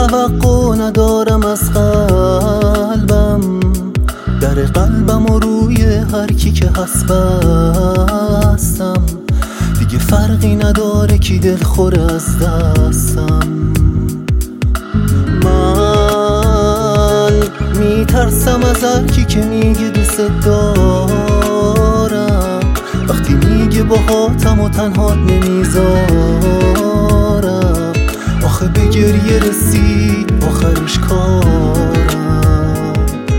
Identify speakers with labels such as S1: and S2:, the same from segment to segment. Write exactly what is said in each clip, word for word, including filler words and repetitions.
S1: توقع ندارم از قلبم، در قلبم و روی هر کی که هست بستم. دیگه فرقی نداره کی دل خوره از دستم. من میترسم از هر کی که میگه دوست دارم، وقتی میگه باهاتم و تنهات نمیذارم. آخه به گریه رسید آخرش کارم.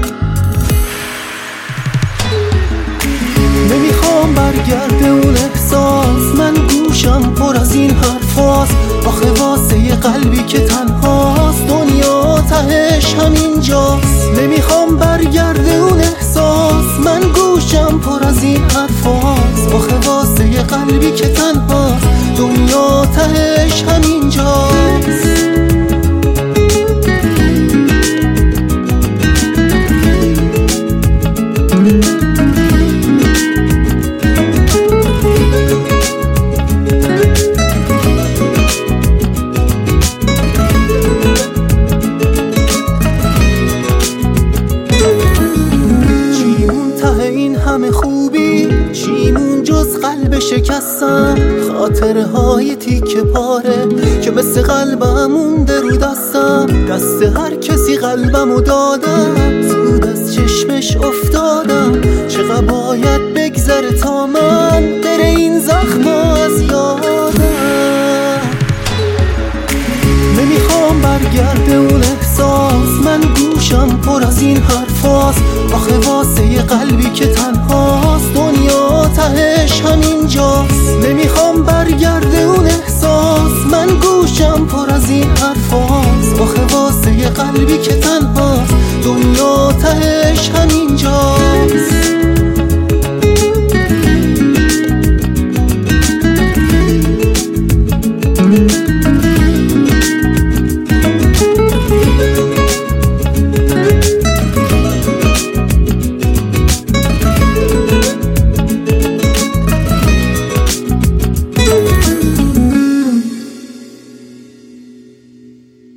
S1: نمیخوام برگرده اون احساس، من گوشم پر از این حرفاست. آخه واسه یه قلبی که تنهاست دنیا تهش همینجاست. نمیخوام برگرده اون احساس، من گوشم پر از این حرفاست. آخه واسه یه قلبی که تنهاست دنیا تهش همینجاست. همه خوبی چیمون جز قلب شکستم، خاطره های تیکه پاره که مثل قلبم مونده رو دستم. دست هر کسی قلبمو دادم، زود از چشمش افتادم. چقدر باید بگذره تا من بره این زخما از یادم. نمیخوام برگرده اون احساس، من گوشم پر از این حرفاست. آخه واسه یه قلبی که تنهاست دنیا تهش همینجاست. نمیخوام برگرده اون احساس، من گوشم پر از این حرفاست. آخه واسه یه قلبی که تنهاست دنیا تهش همینجاست.